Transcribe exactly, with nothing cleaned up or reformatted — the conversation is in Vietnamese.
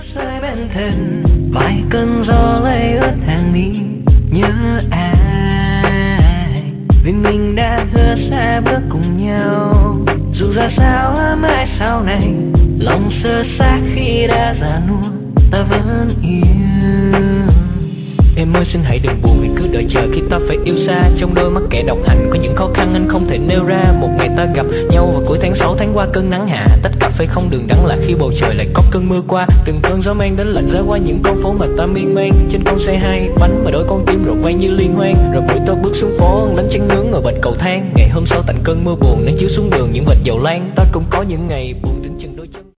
rơi bên thềm vài cơn gió lấy ướt hàng mi nhớ ai vì mình đã hứa sẽ bước cùng nhau dù ra sao mãi sau này lòng sơ xác khi đã già nua ta vẫn yêu. Em ơi xin hãy đừng buồn vì cứ đợi chờ khi ta phải yêu xa. Trong đôi mắt kẻ độc hành có những khó khăn anh không thể nêu ra. Một ngày ta gặp nhau vào cuối tháng sáu tháng qua cơn nắng hạ. Tách cà phê không đường đắng là khi bầu trời lại có cơn mưa qua. Từng cơn gió mang đến lạnh rơi qua những con phố mà ta miên man. Trên con xe hai bánh mà đôi con tim rồi quay như liên hoan. Rồi buổi tối bước xuống phố đánh trắng nướng ở bên cầu thang. Ngày hôm sau tạnh cơn mưa buồn nắng chiếu xuống đường những vệt dầu lan. Ta cũng có những ngày buồn đến chừng đôi chân.